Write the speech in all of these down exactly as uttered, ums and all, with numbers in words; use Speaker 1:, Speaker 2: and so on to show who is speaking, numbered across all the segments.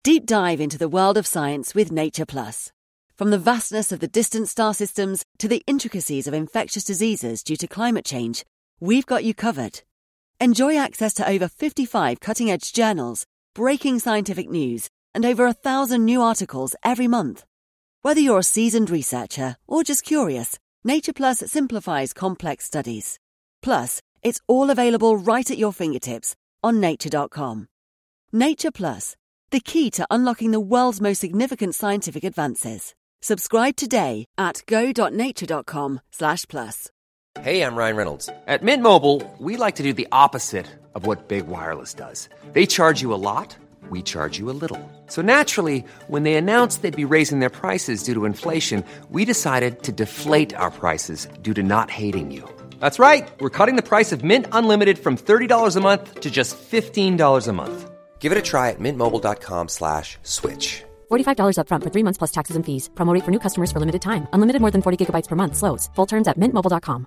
Speaker 1: Deep dive into the world of science with Nature Plus. From the vastness of the distant star systems to the intricacies of infectious diseases due to climate change, we've got you covered. Enjoy access to over fifty-five cutting-edge journals, breaking scientific news, and over a thousand new articles every month. Whether you're a seasoned researcher or just curious, Nature Plus simplifies complex studies. Plus, it's all available right at your fingertips on nature dot com. Nature Plus, the key to unlocking the world's most significant scientific advances. Subscribe today at go.nature.com slash plus.
Speaker 2: Hey, I'm Ryan Reynolds. At Mint Mobile, we like to do the opposite of what Big Wireless does. They charge you a lot, we charge you a little. So naturally, when they announced they'd be raising their prices due to inflation, we decided to deflate our prices due to not hating you. That's right. We're cutting the price of Mint Unlimited from thirty dollars a month to just fifteen dollars a month. Give it a try at mintmobile.com slash switch.
Speaker 3: forty-five dollars up front for three months plus taxes and fees. Promo rate for new customers for limited time. Unlimited more than forty gigabytes per month slows. Full terms at mint mobile dot com.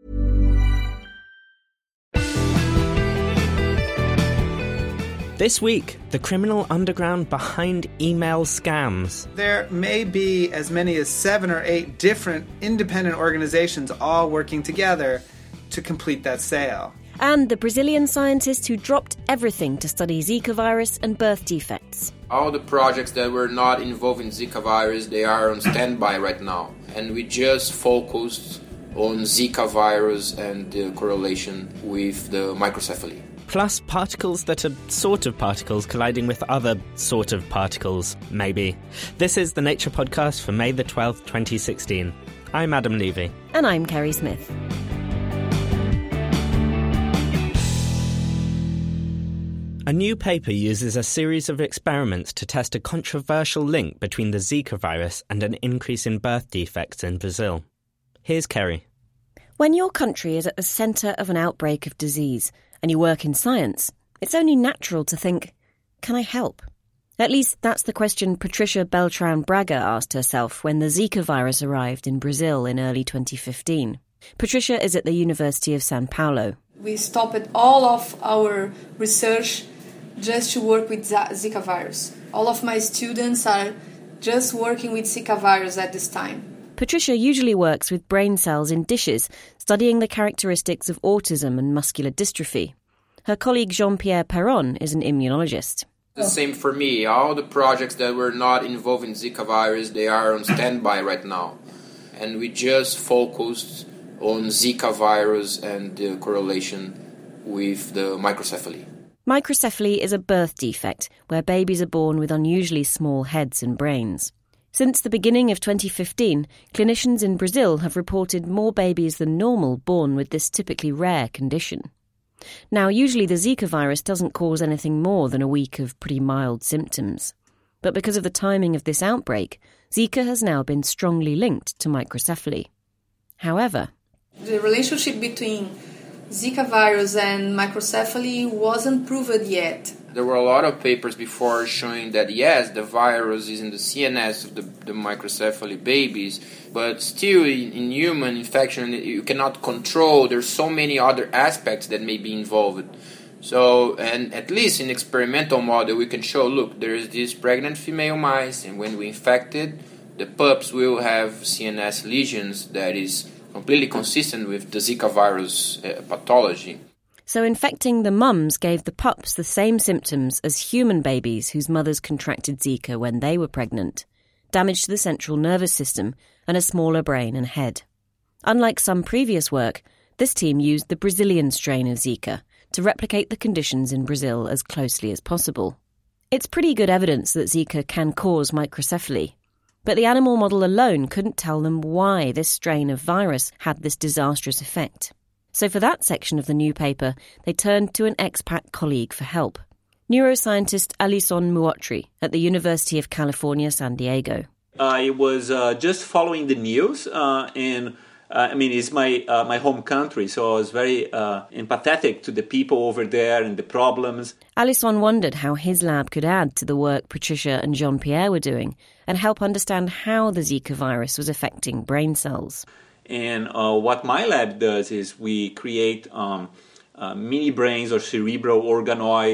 Speaker 4: This week, the criminal underground behind email scams.
Speaker 5: There may be as many as seven or eight different independent organizations all working together to complete that sale.
Speaker 6: And the Brazilian scientist who dropped everything to study Zika virus and birth defects.
Speaker 7: All the projects that were not involved in Zika virus, they are on standby right now. And we just focused on Zika virus and the correlation with the microcephaly.
Speaker 4: Plus particles that are sort of particles colliding with other sort of particles, maybe. This is the Nature Podcast for May the twelfth, twenty sixteen. I'm Adam Levy.
Speaker 6: And I'm Kerry Smith.
Speaker 4: A new paper uses a series of experiments to test a controversial link between the Zika virus and an increase in birth defects in Brazil. Here's Kerry.
Speaker 6: When your country is at the centre of an outbreak of disease and you work in science, it's only natural to think, can I help? At least that's the question Patricia Beltrán Braga asked herself when the Zika virus arrived in Brazil in early twenty fifteen. Patricia is at the University of São Paulo.
Speaker 8: We stopped all of our research just to work with Zika virus. All of my students are just working with Zika virus at this time.
Speaker 6: Patricia usually works with brain cells in dishes, studying the characteristics of autism and muscular dystrophy. Her colleague Jean-Pierre Perron is an immunologist.
Speaker 7: The same for me. All the projects that were not involved in Zika virus, they are on standby right now. And we just focused on Zika virus and the correlation with the microcephaly.
Speaker 6: Microcephaly is a birth defect where babies are born with unusually small heads and brains. Since the beginning of twenty fifteen, clinicians in Brazil have reported more babies than normal born with this typically rare condition. Now, usually the Zika virus doesn't cause anything more than a week of pretty mild symptoms. But because of the timing of this outbreak, Zika has now been strongly linked to microcephaly. However,
Speaker 8: the relationship between Zika virus and microcephaly wasn't proven yet.
Speaker 7: There were a lot of papers before showing that, yes, the virus is in the C N S of the, the microcephaly babies, but still in, in human infection, you cannot control. There's so many other aspects that may be involved. So, and at least in experimental model, we can show, look, there is this pregnant female mice, and when we infect it, the pups will have C N S lesions that is completely consistent with the Zika virus uh, pathology.
Speaker 6: So infecting the mums gave the pups the same symptoms as human babies whose mothers contracted Zika when they were pregnant: damage to the central nervous system and a smaller brain and head. Unlike some previous work, this team used the Brazilian strain of Zika to replicate the conditions in Brazil as closely as possible. It's pretty good evidence that Zika can cause microcephaly, but the animal model alone couldn't tell them why this strain of virus had this disastrous effect. So for that section of the new paper, they turned to an expat colleague for help, neuroscientist Alison Muotri at the University of California, San Diego.
Speaker 9: I was uh, just following the news, uh, and uh, I mean, it's my uh, my home country, so I was very uh, empathetic to the people over there and the problems.
Speaker 6: Alison wondered how his lab could add to the work Patricia and Jean-Pierre were doing and help understand how the Zika virus was affecting brain cells.
Speaker 9: And uh, what my lab does is we create um, uh, mini brains or cerebral organoids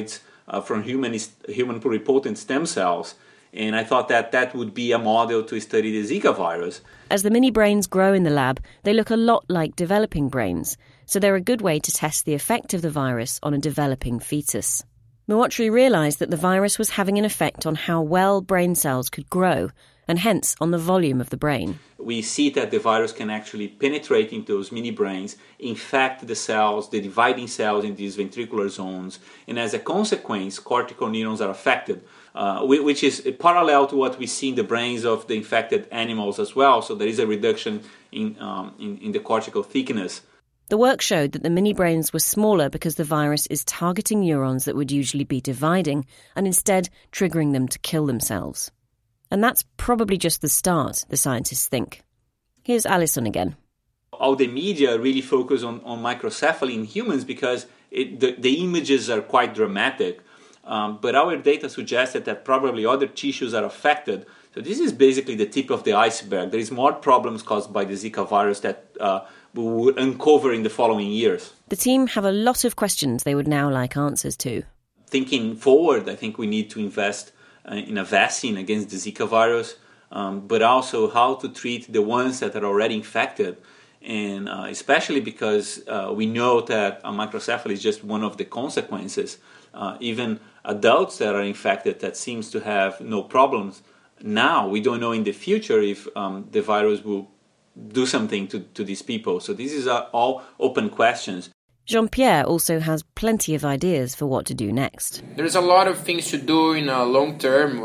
Speaker 9: uh, from human human pluripotent stem cells. And I thought that that would be a model to study the Zika virus.
Speaker 6: As the mini brains grow in the lab, they look a lot like developing brains, so they're a good way to test the effect of the virus on a developing fetus. Muotri realised that the virus was having an effect on how well brain cells could grow, and hence on the volume of the brain.
Speaker 9: We see that the virus can actually penetrate into those mini brains, infect the cells, the dividing cells in these ventricular zones, and as a consequence, cortical neurons are affected, uh, which is parallel to what we see in the brains of the infected animals as well. So there is a reduction in, um, in, in the cortical thickness.
Speaker 6: The work showed that the mini brains were smaller because the virus is targeting neurons that would usually be dividing and instead triggering them to kill themselves. And that's probably just the start, the scientists think. Here's Alison again.
Speaker 9: All the media really focus on, on microcephaly in humans because it, the, the images are quite dramatic. Um, but our data suggested that probably other tissues are affected. So this is basically the tip of the iceberg. There is more problems caused by the Zika virus that uh, we will uncover in the following years.
Speaker 6: The team have a lot of questions they would now like answers to.
Speaker 9: Thinking forward, I think we need to invest in a vaccine against the Zika virus, um, but also how to treat the ones that are already infected. And uh, especially because uh, we know that uh, microcephaly is just one of the consequences. Uh, even adults that are infected that seems to have no problems now, we don't know in the future if um, the virus will do something to, to these people. So these are all open questions.
Speaker 6: Jean-Pierre also has plenty of ideas for what to do next.
Speaker 7: There's a lot of things to do in a long term.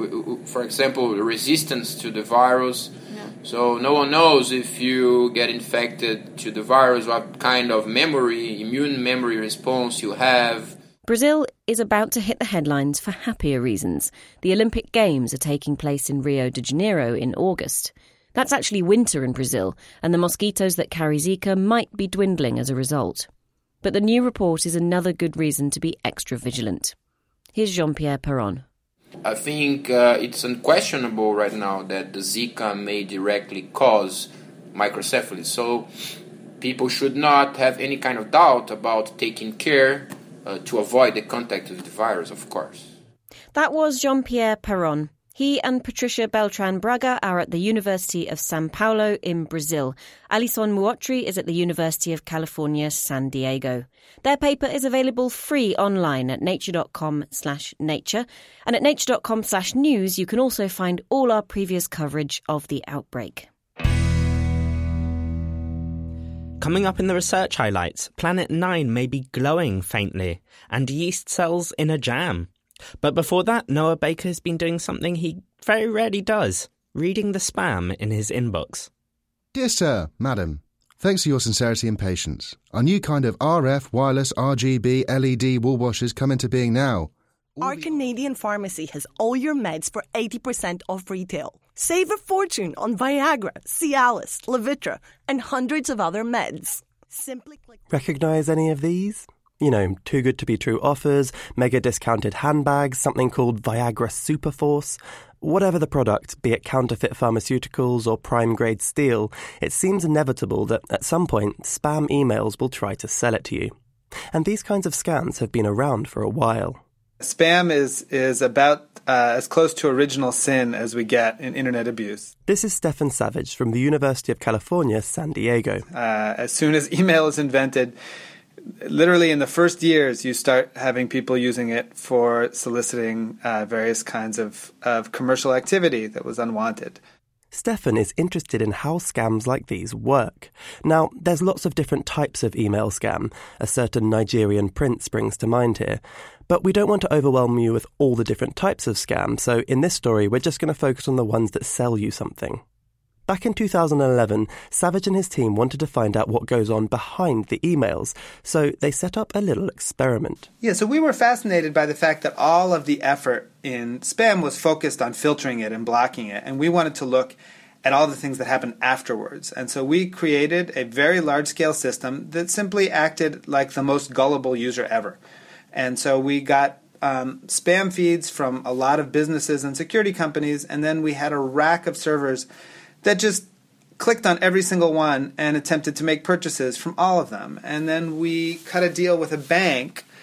Speaker 7: For example, resistance to the virus. Yeah. So no one knows if you get infected to the virus, what kind of memory, immune memory response you have.
Speaker 6: Brazil is about to hit the headlines for happier reasons. The Olympic Games are taking place in Rio de Janeiro in August. That's actually winter in Brazil, and the mosquitoes that carry Zika might be dwindling as a result. But the new report is another good reason to be extra vigilant. Here's Jean-Pierre Perron.
Speaker 7: I think uh, it's unquestionable right now that the Zika may directly cause microcephaly. So people should not have any kind of doubt about taking care uh, to avoid the contact with the virus, of course.
Speaker 6: That was Jean-Pierre Perron. He and Patricia Beltran Braga are at the University of São Paulo in Brazil. Alison Muotri is at the University of California, San Diego. Their paper is available free online at nature.com slash nature. And at nature.com slash news, you can also find all our previous coverage of the outbreak.
Speaker 4: Coming up in the research highlights, Planet nine may be glowing faintly, and yeast cells in a jam. But before that, Noah Baker has been doing something he very rarely does, reading the spam in his inbox.
Speaker 10: Dear Sir, Madam, thanks for your sincerity and patience. Our new kind of R F, wireless, R G B, L E D wool washers come into being now.
Speaker 11: All Our the- Canadian pharmacy has all your meds for eighty percent off retail. Save a fortune on Viagra, Cialis, Levitra, and hundreds of other meds. Simply click...
Speaker 12: Recognise any of these? You know, too good to be true offers, mega discounted handbags, something called Viagra Superforce. Whatever the product, be it counterfeit pharmaceuticals or prime-grade steel, it seems inevitable that at some point spam emails will try to sell it to you. And these kinds of scams have been around for a while.
Speaker 5: Spam is, is about uh, as close to original sin as we get in internet abuse.
Speaker 12: This is Stefan Savage from the University of California, San Diego.
Speaker 5: Uh, as soon as email is invented, literally in the first years, you start having people using it for soliciting uh, various kinds of, of commercial activity that was unwanted.
Speaker 12: Stefan is interested in how scams like these work. Now, there's lots of different types of email scam. A certain Nigerian prince springs to mind here. But we don't want to overwhelm you with all the different types of scam, so in this story, we're just going to focus on the ones that sell you something. Back in two thousand eleven, Savage and his team wanted to find out what goes on behind the emails, so they set up a little experiment.
Speaker 5: Yeah, so we were fascinated by the fact that all of the effort in spam was focused on filtering it and blocking it, and we wanted to look at all the things that happened afterwards. And so we created a very large-scale system that simply acted like the most gullible user ever. And so we got um, spam feeds from a lot of businesses and security companies, and then we had a rack of servers that just clicked on every single one and attempted to make purchases from all of them. And then we cut a deal with a bank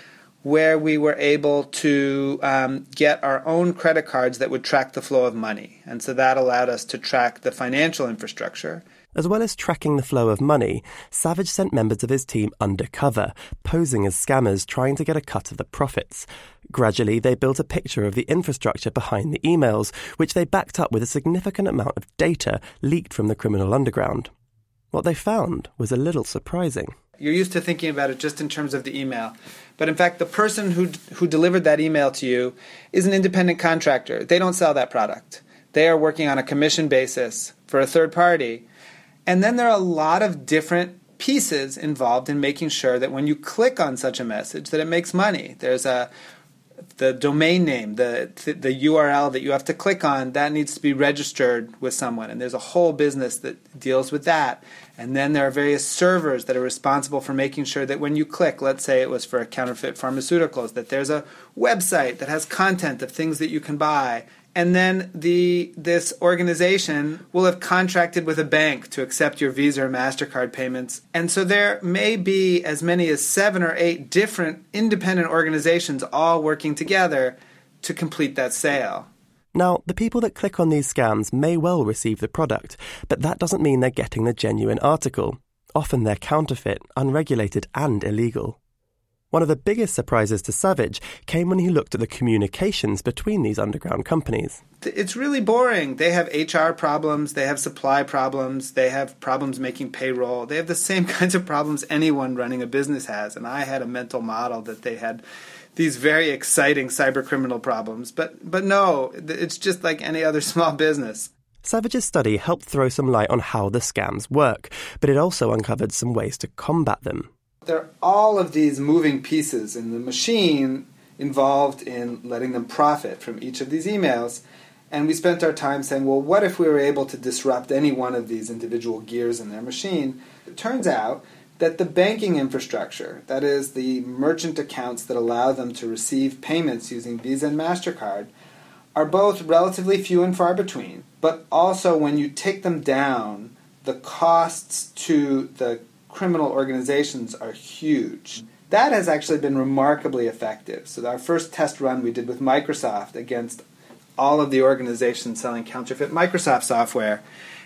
Speaker 5: where we were able to um, get our own credit cards that would track the flow of money. And so that allowed us to track the financial infrastructure.
Speaker 12: As well as tracking the flow of money, Savage sent members of his team undercover, posing as scammers trying to get a cut of the profits. Gradually, they built a picture of the infrastructure behind the emails, which they backed up with a significant amount of data leaked from the criminal underground. What they found was a little surprising.
Speaker 5: You're used to thinking about it just in terms of the email. But in fact, the person who who delivered that email to you is an independent contractor. They don't sell that product. They are working on a commission basis for a third party. And then there are a lot of different pieces involved in making sure that when you click on such a message that it makes money. There's a the domain name, the the U R L that you have to click on, that needs to be registered with someone. And there's a whole business that deals with that. And then there are various servers that are responsible for making sure that when you click, let's say it was for counterfeit pharmaceuticals, that there's a website that has content of things that you can buy. And then the this organization will have contracted with a bank to accept your Visa or MasterCard payments. And so there may be as many as seven or eight different independent organizations all working together to complete that sale.
Speaker 12: Now, the people that click on these scams may well receive the product, but that doesn't mean they're getting the genuine article. Often they're counterfeit, unregulated and illegal. One of the biggest surprises to Savage came when he looked at the communications between these underground companies.
Speaker 5: It's really boring. They have H R problems, they have supply problems, they have problems making payroll. They have the same kinds of problems anyone running a business has. And I had a mental model that they had these very exciting cybercriminal problems. But but no, it's just like any other small business.
Speaker 12: Savage's study helped throw some light on how the scams work, but it also uncovered some ways to combat them.
Speaker 5: There are all of these moving pieces in the machine involved in letting them profit from each of these emails. And we spent our time saying, well, what if we were able to disrupt any one of these individual gears in their machine? It turns out that the banking infrastructure, that is, the merchant accounts that allow them to receive payments using Visa and MasterCard, are both relatively few and far between. But also, when you take them down, the costs to the criminal organizations are huge. That has actually been remarkably effective. So our first test run we did with Microsoft against all of the organizations selling counterfeit Microsoft software,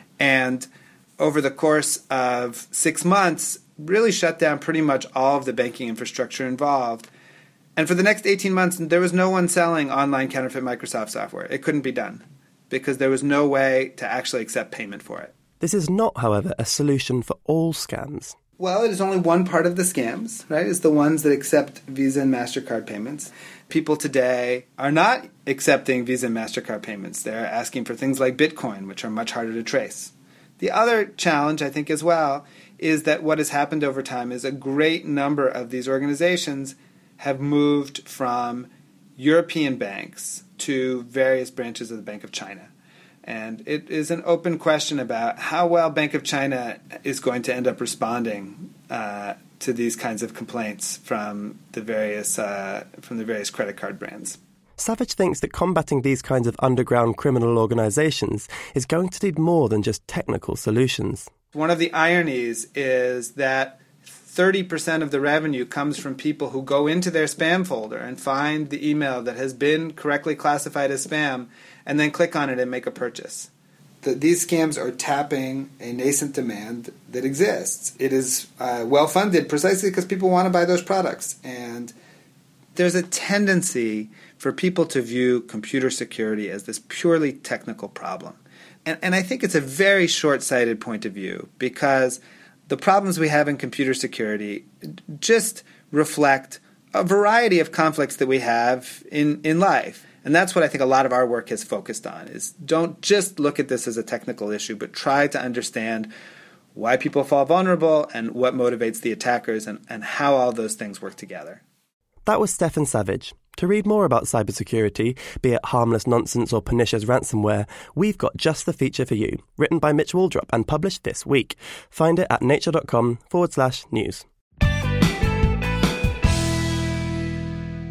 Speaker 5: and over the course of six months, really shut down pretty much all of the banking infrastructure involved. And for the next eighteen months, there was no one selling online counterfeit Microsoft software. It couldn't be done because there was no way to actually accept payment for it.
Speaker 12: This is not, however, a solution for all scams.
Speaker 5: Well, it is only one part of the scams, right? It's the ones that accept Visa and MasterCard payments. People today are not accepting Visa and MasterCard payments. They're asking for things like Bitcoin, which are much harder to trace. The other challenge, I think, as well, is that what has happened over time is a great number of these organizations have moved from European banks to various branches of the Bank of China. And it is an open question about how well Bank of China is going to end up responding uh, to these kinds of complaints from the various uh, from the various credit card brands.
Speaker 12: Savage thinks that combating these kinds of underground criminal organizations is going to need more than just technical solutions.
Speaker 5: One of the ironies is that thirty percent of the revenue comes from people who go into their spam folder and find the email that has been correctly classified as spam and then click on it and make a purchase. The, these scams are tapping a nascent demand that exists. It is uh, well-funded precisely because people want to buy those products. And there's a tendency for people to view computer security as this purely technical problem. And, and I think it's a very short-sighted point of view because the problems we have in computer security just reflect a variety of conflicts that we have in, in life. And that's what I think a lot of our work has focused on, is don't just look at this as a technical issue, but try to understand why people fall vulnerable and what motivates the attackers and, and how all those things work together.
Speaker 12: That was Stefan Savage. To read more about cybersecurity, be it harmless nonsense or pernicious ransomware, we've got just the feature for you, written by Mitch Waldrop and published this week. Find it at nature.com forward slash news.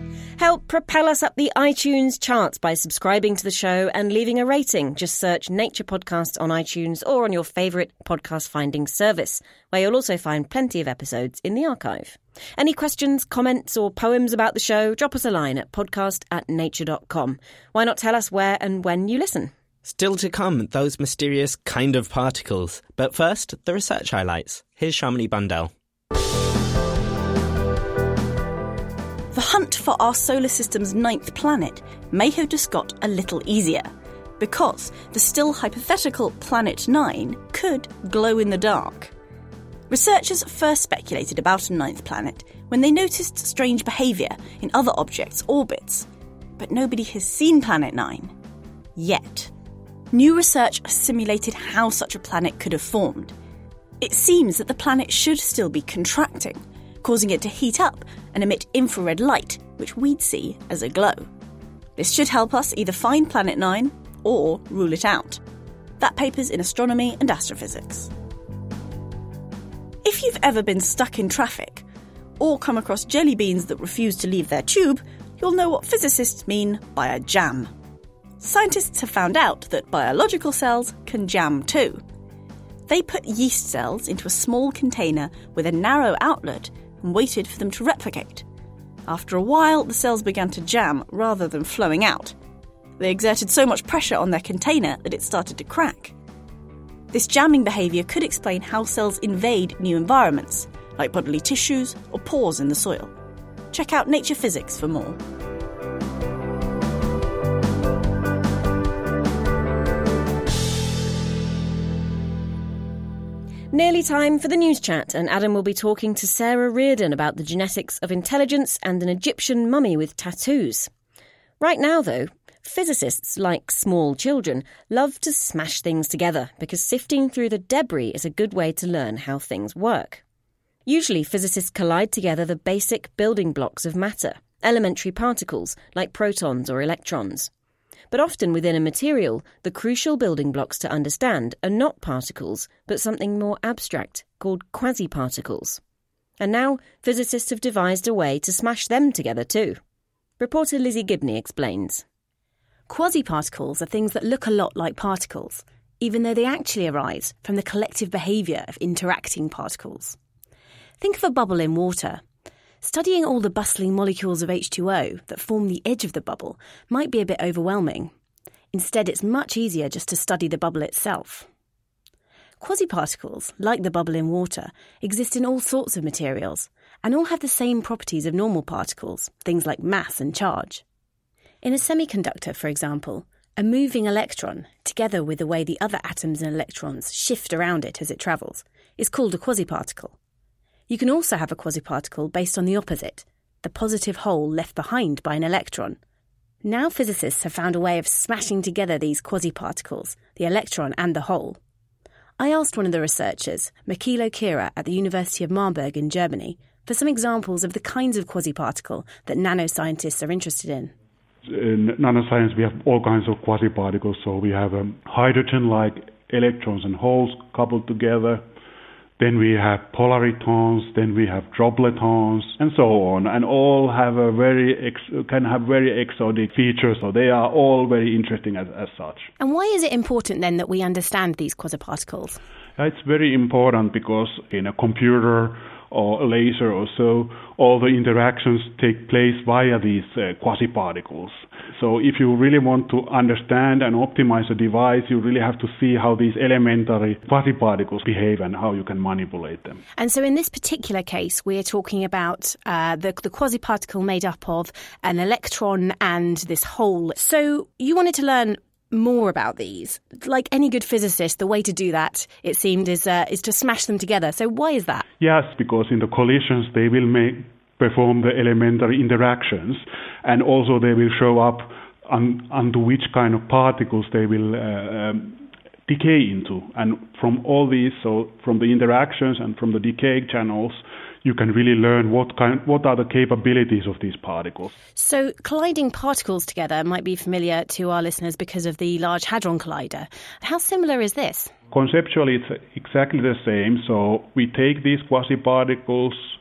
Speaker 6: Help propel us up the iTunes charts by subscribing to the show and leaving a rating. Just search Nature Podcast on iTunes or on your favourite podcast finding service, where you'll also find plenty of episodes in the archive. Any questions, comments or poems about the show, drop us a line at podcast at nature dot com. Why not tell us where and when you listen?
Speaker 4: Still to come, those mysterious kind of particles. But first, the research highlights. Here's Shamini Bundell.
Speaker 13: The hunt for our solar system's ninth planet may have just got a little easier, because the still hypothetical Planet nine could glow in the dark. Researchers first speculated about a ninth planet when they noticed strange behaviour in other objects' orbits, but nobody has seen Planet nine yet. New research simulated how such a planet could have formed. It seems that the planet should still be contracting, causing it to heat up and emit infrared light, which we'd see as a glow. This should help us either find Planet nine or rule it out. That paper's in Astronomy and Astrophysics. If you've ever been stuck in traffic or come across jelly beans that refuse to leave their tube, you'll know what physicists mean by a jam. Scientists have found out that biological cells can jam too. They put yeast cells into a small container with a narrow outlet and waited for them to replicate. After a while, the cells began to jam rather than flowing out. They exerted so much pressure on their container that it started to crack. This jamming behaviour could explain how cells invade new environments, like bodily tissues or pores in the soil. Check out Nature Physics for more.
Speaker 6: Nearly time for the news chat, and Adam will be talking to Sarah Reardon about the genetics of intelligence and an Egyptian mummy with tattoos. Right now, though, physicists, like small children, love to smash things together because sifting through the debris is a good way to learn how things work. Usually, physicists collide together the basic building blocks of matter, elementary particles like protons or electrons. But often within a material, the crucial building blocks to understand are not particles, but something more abstract, called quasi-particles. And now, physicists have devised a way to smash them together too. Reporter Lizzie Gibney explains.
Speaker 14: Quasi-particles are things that look a lot like particles, even though they actually arise from the collective behaviour of interacting particles. Think of a bubble in water. Studying all the bustling molecules of H two O that form the edge of the bubble might be a bit overwhelming. Instead, it's much easier just to study the bubble itself. Quasiparticles, like the bubble in water, exist in all sorts of materials and all have the same properties of normal particles, things like mass and charge. In a semiconductor, for example, a moving electron, together with the way the other atoms and electrons shift around it as it travels, is called a quasiparticle. You can also have a quasiparticle based on the opposite, the positive hole left behind by an electron. Now physicists have found a way of smashing together these quasiparticles, the electron and the hole. I asked one of the researchers, Mikilo Kira at the University of Marburg in Germany, for some examples of the kinds of quasiparticle that nanoscientists are interested in.
Speaker 15: In nanoscience, we have all kinds of quasiparticles. So we have um, hydrogen-like electrons and holes coupled together. Then we have polaritons, then we have dropletons, and so on. And all have a very ex- can have very exotic features. So they are all very interesting as, as such.
Speaker 14: And why is it important then that we understand these quasiparticles?
Speaker 15: It's very important because in a computer or a laser or so, all the interactions take place via these uh, quasiparticles. So if you really want to understand and optimize a device, you really have to see how these elementary quasiparticles behave and how you can manipulate them.
Speaker 14: And so in this particular case, we're talking about uh, the, the quasiparticle made up of an electron and this hole. So you wanted to learn more about these. Like any good physicist, the way to do that, it seemed, is uh, is to smash them together. So why is that?
Speaker 15: Yes, because in the collisions they will make perform the elementary interactions, and also they will show up on, onto which kind of particles they will uh, um, decay into. And from all these, so from the interactions and from the decay channels, you can really learn what kind, what are the capabilities of these particles.
Speaker 14: So colliding particles together might be familiar to our listeners because of the Large Hadron Collider. How similar is this?
Speaker 15: Conceptually, it's exactly the same. So we take these quasiparticles,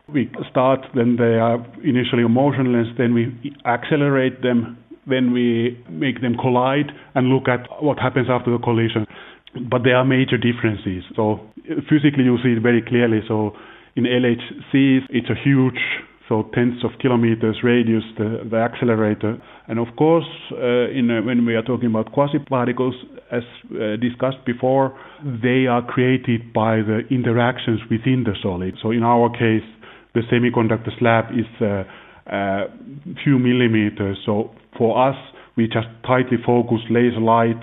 Speaker 15: We start when they are initially motionless, then we accelerate them, then we make them collide and look at what happens after the collision. But there are major differences. So physically you see it very clearly. So in L H Cs, it's a huge, so tens of kilometers radius, the, the accelerator. And of course, uh, in, uh, when we are talking about quasiparticles, as uh, discussed before, they are created by the interactions within the solid. So in our case, the semiconductor slab is a uh, uh, few millimeters. So for us, we just tightly focus laser light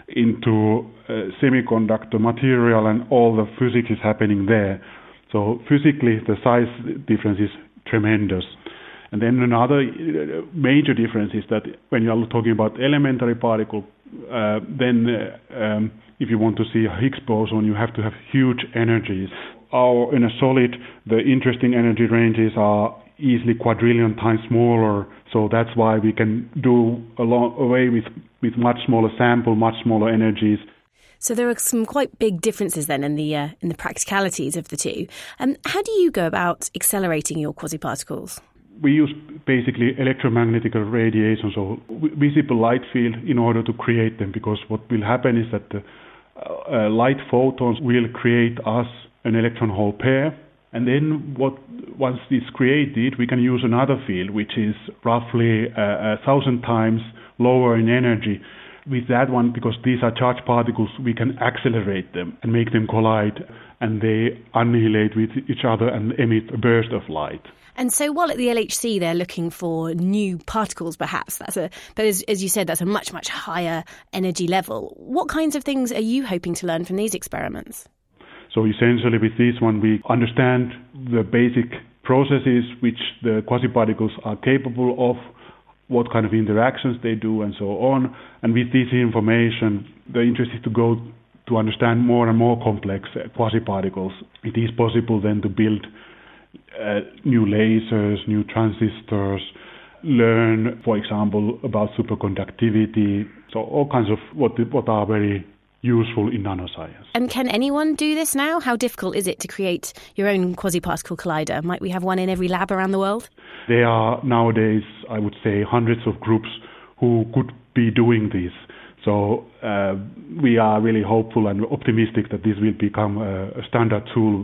Speaker 15: into uh, semiconductor material, and all the physics is happening there. So physically, the size difference is tremendous. And then another major difference is that when you are talking about elementary particle, uh, then uh, um, if you want to see a Higgs boson, you have to have huge energies. Our, in a solid, the interesting energy ranges are easily quadrillion times smaller, so that's why we can do a long away with, with much smaller sample, much smaller energies.
Speaker 14: So there are some quite big differences then in the uh, in the practicalities of the two. Um, how do you go about accelerating your quasiparticles?
Speaker 15: We use basically electromagnetic radiation, so visible light field, in order to create them, because what will happen is that the uh, light photons will create us an electron hole pair, and then what once it's created, we can use another field which is roughly uh, a thousand times lower in energy. With that one, because these are charged particles, we can accelerate them and make them collide, and they annihilate with each other and emit a burst of light.
Speaker 14: And so while at the L H C they're looking for new particles, perhaps, that's a, but as, as you said, that's a much, much higher energy level. What kinds of things are you hoping to learn from these experiments?
Speaker 15: So essentially with this one, we understand the basic processes which the quasiparticles are capable of, what kind of interactions they do, and so on. And with this information, the interest is to go to understand more and more complex uh, quasiparticles. It is possible then to build uh, new lasers, new transistors, learn, for example, about superconductivity. So all kinds of what what are very useful in nanoscience.
Speaker 14: And can anyone do this now? How difficult is it to create your own quasiparticle collider? Might we have one in every lab around the world?
Speaker 15: There are nowadays, I would say, hundreds of groups who could be doing this. So uh, we are really hopeful and optimistic that this will become a, a standard tool.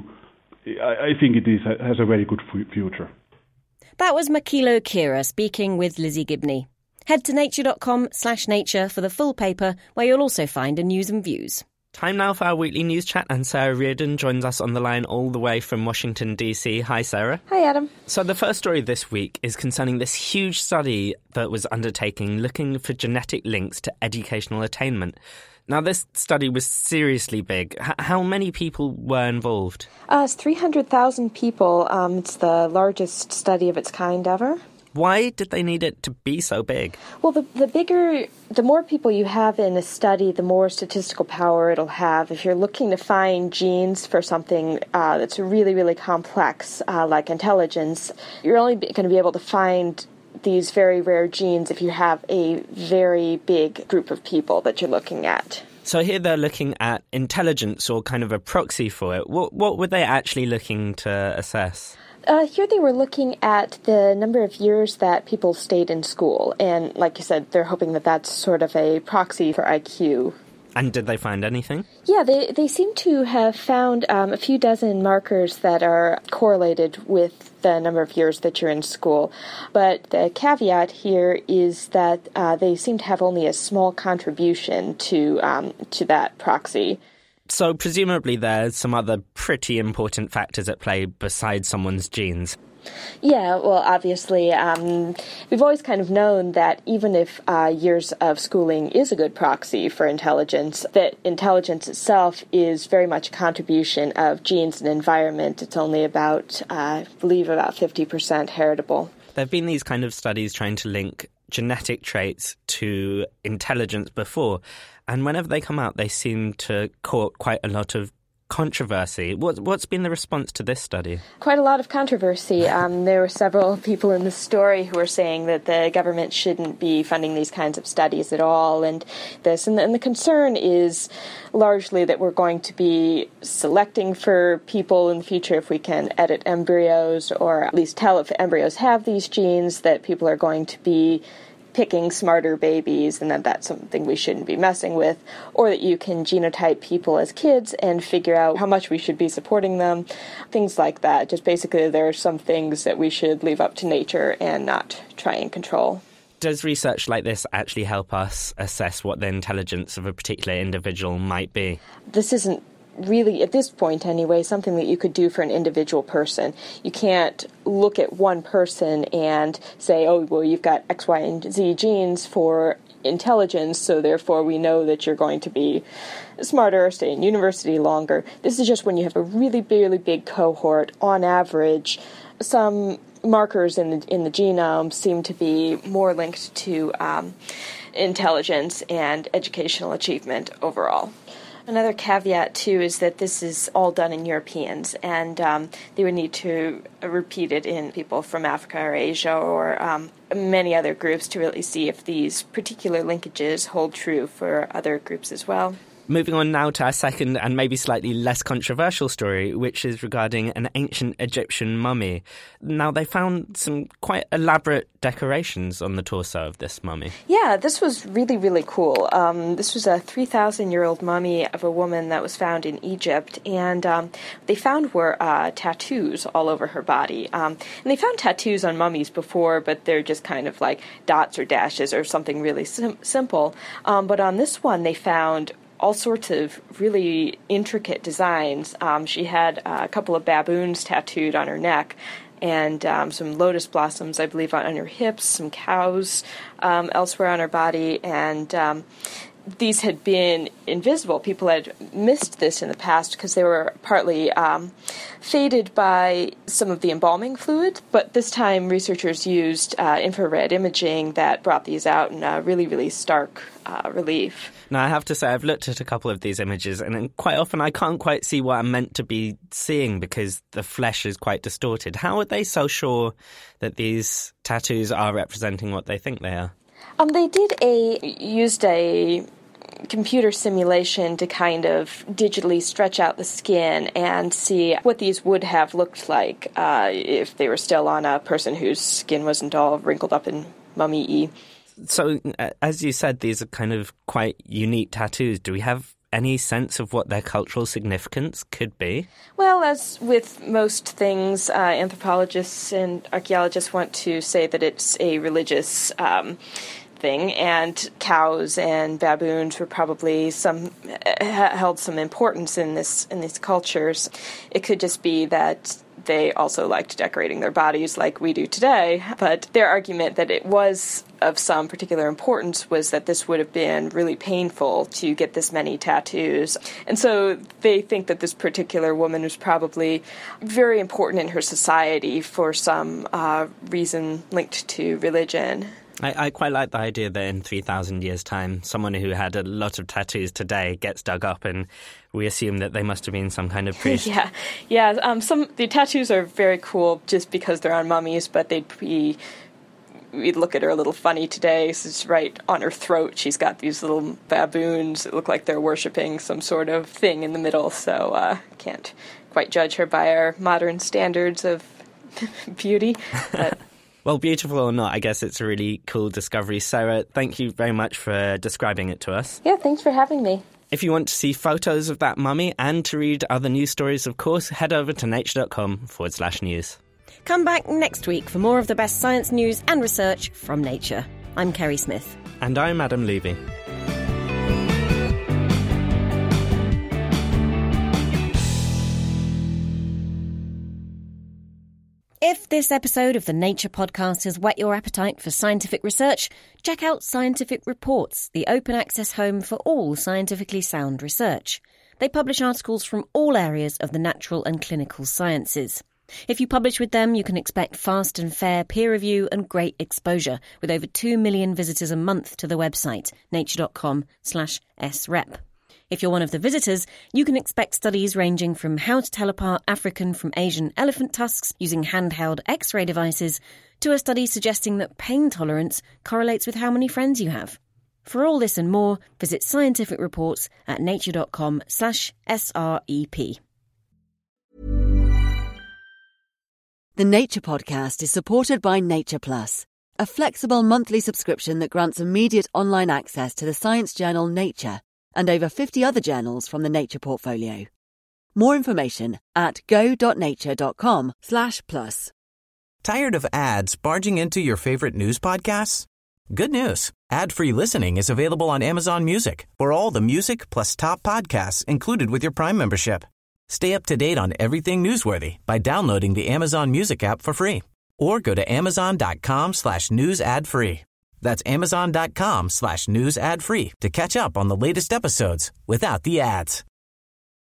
Speaker 15: I, I think it is has a very good f- future.
Speaker 6: That was Makilo Kira speaking with Lizzie Gibney. Head to nature.com slash nature for the full paper, where you'll also find a news and views.
Speaker 4: Time now for our weekly news chat, and Sarah Reardon joins us on the line all the way from Washington, D C. Hi, Sarah.
Speaker 16: Hi, Adam.
Speaker 4: So the first story this week is concerning this huge study that was undertaking looking for genetic links to educational attainment. Now, this study was seriously big. H- how many people were involved?
Speaker 16: Uh, it's three hundred thousand people. Um, it's the largest study of its kind ever.
Speaker 4: Why did they need it to be so big?
Speaker 16: Well, the, the bigger, the more people you have in a study, the more statistical power it'll have. If you're looking to find genes for something uh, that's really, really complex, uh, like intelligence, you're only going to be able to find these very rare genes if you have a very big group of people that you're looking at.
Speaker 4: So here they're looking at intelligence, or kind of a proxy for it. What, what were they actually looking to assess?
Speaker 16: Uh, here they were looking at the number of years that people stayed in school. And like you said, they're hoping that that's sort of a proxy for I Q.
Speaker 4: And did they find anything?
Speaker 16: Yeah, they, they seem to have found um, a few dozen markers that are correlated with the number of years that you're in school. But the caveat here is that uh, they seem to have only a small contribution to um, to that proxy.
Speaker 4: So presumably there's some other pretty important factors at play besides someone's genes.
Speaker 16: Yeah, well, obviously, um, we've always kind of known that even if uh, years of schooling is a good proxy for intelligence, that intelligence itself is very much a contribution of genes and environment. It's only about, uh, I believe, about fifty percent heritable.
Speaker 4: There have been these kind of studies trying to link genetic traits to intelligence before, and whenever they come out, they seem to court quite a lot of controversy. What, what's been the response to this study?
Speaker 16: Quite a lot of controversy. Um, there were several people in the story who were saying that the government shouldn't be funding these kinds of studies at all, and this. And the, and the concern is largely that we're going to be selecting for people in the future if we can edit embryos, or at least tell if embryos have these genes, that people are going to be picking smarter babies, and that that's something we shouldn't be messing with, or that you can genotype people as kids and figure out how much we should be supporting them, things like that. Just basically there are some things that we should leave up to nature and not try and control.
Speaker 4: Does research like this actually help us assess what the intelligence of a particular individual might be?
Speaker 16: This isn't really, at this point anyway, something that you could do for an individual person. You can't look at one person and say, oh, well, you've got X, Y, and Z genes for intelligence, so therefore we know that you're going to be smarter or stay in university longer. This is just when you have a really, really big cohort. On average, some markers in the, in the genome seem to be more linked to um, intelligence and educational achievement overall. Another caveat, too, is that this is all done in Europeans, and um, they would need to repeat it in people from Africa or Asia or um, many other groups to really see if these particular linkages hold true for other groups as well.
Speaker 4: Moving on now to our second and maybe slightly less controversial story, which is regarding an ancient Egyptian mummy. Now, they found some quite elaborate decorations on the torso of this mummy.
Speaker 16: Yeah, this was really, really cool. Um, this was a three thousand year old mummy of a woman that was found in Egypt, and um, what they found were uh, tattoos all over her body. Um, and they found tattoos on mummies before, but they're just kind of like dots or dashes or something really sim- simple. Um, but on this one, they found all sorts of really intricate designs. Um, she had uh, a couple of baboons tattooed on her neck, and um, some lotus blossoms, I believe, on, on her hips, some cows um, elsewhere on her body, and um, these had been invisible. People had missed this in the past because they were partly um, faded by some of the embalming fluid, but this time researchers used uh, infrared imaging that brought these out in a really, really stark uh, relief.
Speaker 4: Now, I have to say, I've looked at a couple of these images, and quite often I can't quite see what I'm meant to be seeing because the flesh is quite distorted. How are they so sure that these tattoos are representing what they think they are?
Speaker 16: Um, they did a used a computer simulation to kind of digitally stretch out the skin and see what these would have looked like uh, if they were still on a person whose skin wasn't all wrinkled up and mummy-y.
Speaker 4: So, uh, as you said, these are kind of quite unique tattoos. Do we have any sense of what their cultural significance could be?
Speaker 16: Well, as with most things, uh, anthropologists and archaeologists want to say that it's a religious um, thing, and cows and baboons were probably some held some importance in this in these cultures. It could just be that they also liked decorating their bodies like we do today, but their argument that it was of some particular importance was that this would have been really painful to get this many tattoos. And so they think that this particular woman was probably very important in her society for some uh, reason linked to religion.
Speaker 4: I, I quite like the idea that in three thousand years' time, someone who had a lot of tattoos today gets dug up and we assume that they must have been some kind of priest.
Speaker 16: yeah, yeah. Um, some the tattoos are very cool just because they're on mummies, but they'd be... We'd look at her a little funny today. So it's right on her throat. She's got these little baboons that look like they're worshipping some sort of thing in the middle, so uh, can't quite judge her by our modern standards of beauty. But...
Speaker 4: Well, beautiful or not, I guess it's a really cool discovery. Sarah, thank you very much for describing it to us.
Speaker 16: Yeah, thanks for having me.
Speaker 4: If you want to see photos of that mummy and to read other news stories, of course, head over to nature.com forward slash news.
Speaker 6: Come back next week for more of the best science news and research from Nature. I'm Kerry Smith.
Speaker 4: And I'm Adam Levy.
Speaker 6: If this episode of the Nature podcast has whet your appetite for scientific research, check out Scientific Reports, the open access home for all scientifically sound research. They publish articles from all areas of the natural and clinical sciences. If you publish with them, you can expect fast and fair peer review and great exposure, with over two million visitors a month to the website, nature.com slash srep. If you're one of the visitors, you can expect studies ranging from how to tell apart African from Asian elephant tusks using handheld X-ray devices to a study suggesting that pain tolerance correlates with how many friends you have. For all this and more, visit Scientific Reports at nature.com slash SREP.
Speaker 1: The Nature Podcast is supported by Nature Plus, a flexible monthly subscription that grants immediate online access to the science journal Nature and over fifty other journals from the Nature portfolio. More information at go.nature.com slash plus.
Speaker 17: Tired of ads barging into your favorite news podcasts? Good news. Ad-free listening is available on Amazon Music for all the music plus top podcasts included with your Prime membership. Stay up to date on everything newsworthy by downloading the Amazon Music app for free or go to amazon.com slash news ad free. That's amazon.com slash news ad free to catch up on the latest episodes without the ads.